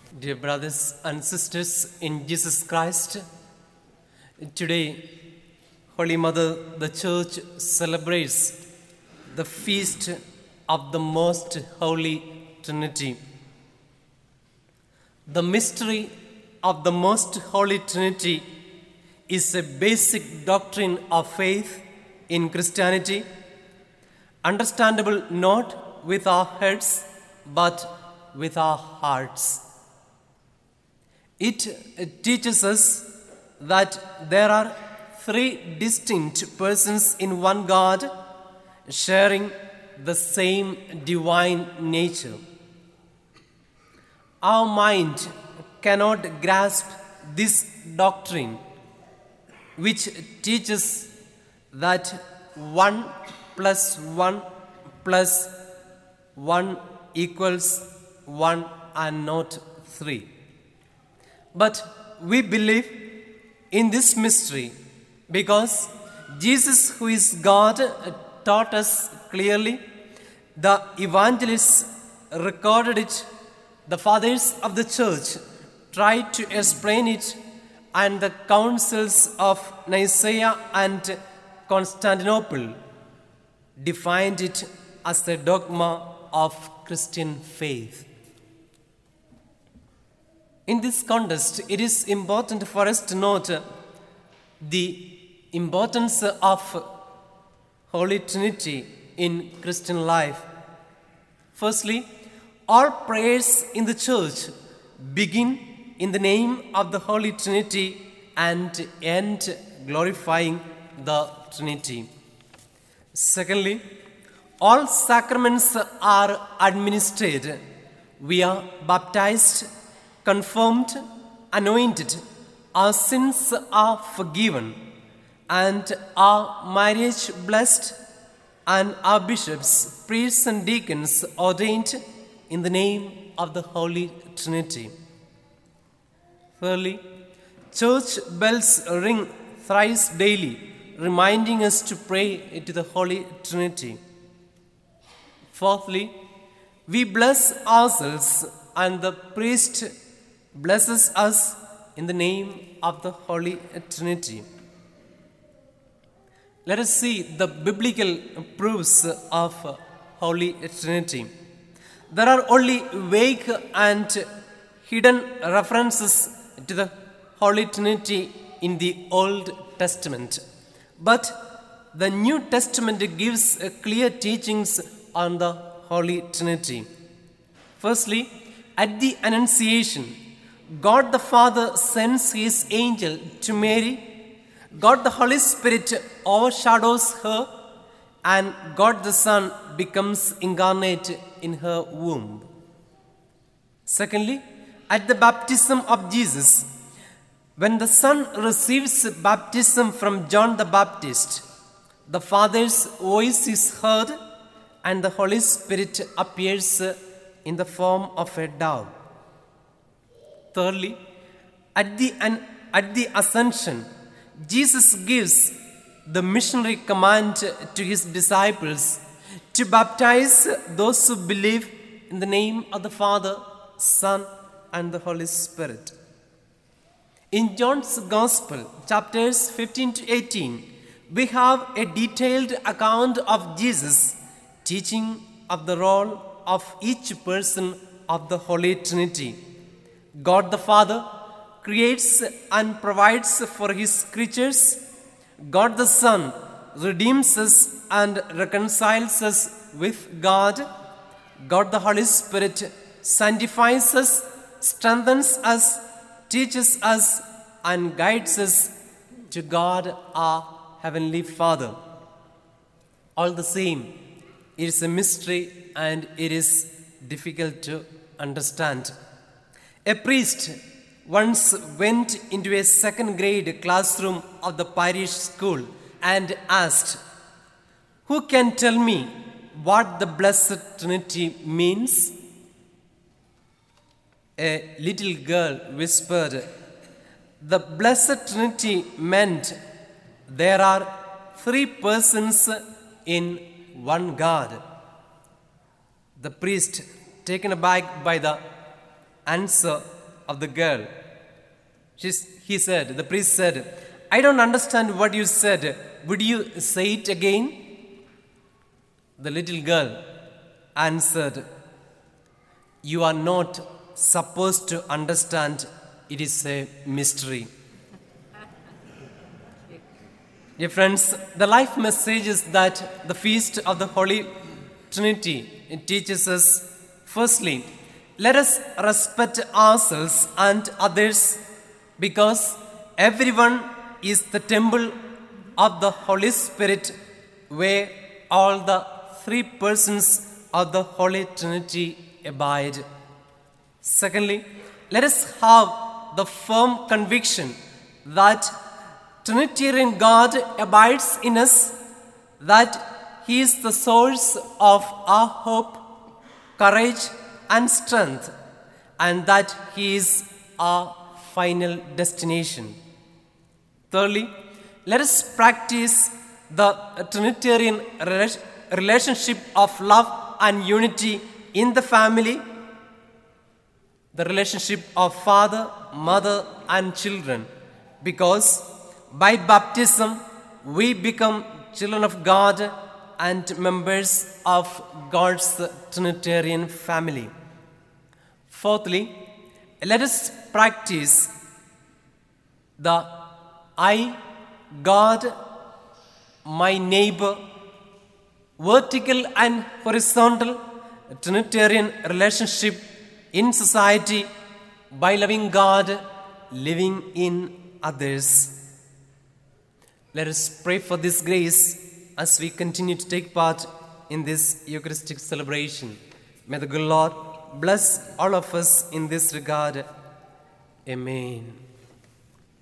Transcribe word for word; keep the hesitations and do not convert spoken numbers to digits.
Dear brothers and sisters in Jesus Christ, today, Holy Mother, the Church celebrates the feast of the Most Holy Trinity. The mystery of the Most Holy Trinity is a basic doctrine of faith in Christianity, understandable not with our heads but with our hearts. It teaches us that there are three distinct persons in one God sharing the same divine nature. Our mind cannot grasp this doctrine, which teaches that one plus one plus one equals one and not three. But we believe in this mystery because Jesus, who is God, taught us clearly. The evangelists recorded it. The fathers of the church tried to explain it, and the councils of Nicaea and Constantinople defined it as the dogma of Christian faith. In this context, it is important for us to note the importance of Holy Trinity in Christian life. Firstly, all prayers in the church begin in the name of the Holy Trinity and end glorifying the Trinity. Secondly, all sacraments are administered. We are baptized, confirmed, anointed, our sins are forgiven, and our marriage blessed, and our bishops, priests, and deacons ordained in the name of the Holy Trinity. Thirdly, church bells ring thrice daily, reminding us to pray to the Holy Trinity. Fourthly, we bless ourselves, and the priest blesses us in the name of the Holy Trinity. Let us see the biblical proofs of Holy Trinity. There are only vague and hidden references to the Holy Trinity in the Old Testament, but the New Testament gives clear teachings on the Holy Trinity. Firstly, at the Annunciation, God the Father sends His angel to Mary. God the Holy Spirit overshadows her, and God the Son becomes incarnate in her womb. Secondly, at the baptism of Jesus, when the Son receives baptism from John the Baptist, the Father's voice is heard, and the Holy Spirit appears in the form of a dove. Thirdly, at the, at the Ascension, Jesus gives the missionary command to His disciples to baptize those who believe in the name of the Father, Son, and the Holy Spirit. In John's Gospel, chapters fifteen to eighteen, we have a detailed account of Jesus teaching of the role of each person of the Holy Trinity. God the Father creates and provides for His creatures. God the Son redeems us and reconciles us with God. God the Holy Spirit sanctifies us, strengthens us, teaches us, and guides us to God our Heavenly Father. All the same, it is a mystery and it is difficult to understand. A priest once went into a second grade classroom of the parish school and asked, "Who can tell me what the Blessed Trinity means?" A little girl whispered, "The Blessed Trinity meant there are three persons in one God." The priest, taken aback by the answer, of the girl. She's, he said, the priest said, "I don't understand what you said. Would you say it again?" The little girl answered, "You are not supposed to understand. It is a mystery." Dear friends, the life message is that the feast of the Holy Trinity, it teaches us, firstly, let us respect ourselves and others, because everyone is the temple of the Holy Spirit, where all the three persons of the Holy Trinity abide. Secondly, let us have the firm conviction that Trinitarian God abides in us, that He is the source of our hope, courage, and strength, and that He is our final destination. Thirdly, let us practice the Trinitarian relationship of love and unity in the family, the relationship of father, mother, and children, because by baptism we become children of God and members of God's Trinitarian family. Fourthly, let us practice the I, God, my neighbor, vertical and horizontal Trinitarian relationship in society by loving God, living in others. Let us pray for this grace as we continue to take part in this Eucharistic celebration. May the good Lord bless all of us in this regard. Amen.